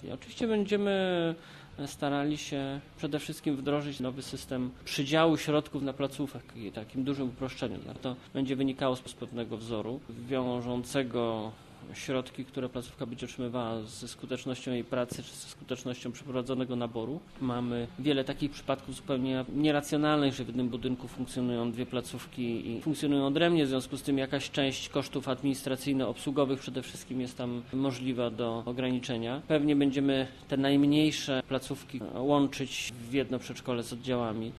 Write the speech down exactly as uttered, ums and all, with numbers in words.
I oczywiście będziemy starali się przede wszystkim wdrożyć nowy system przydziału środków na placówki, takim dużym uproszczeniu. To będzie wynikało z pewnego wzoru wiążącego środki, które placówka będzie otrzymywała ze skutecznością jej pracy czy ze skutecznością przeprowadzonego naboru. Mamy wiele takich przypadków zupełnie nieracjonalnych, że w jednym budynku funkcjonują dwie placówki i funkcjonują odrębnie, w związku z tym jakaś część kosztów administracyjno-obsługowych przede wszystkim jest tam możliwa do ograniczenia. Pewnie będziemy te najmniejsze placówki łączyć w jedno przedszkole z oddziałami.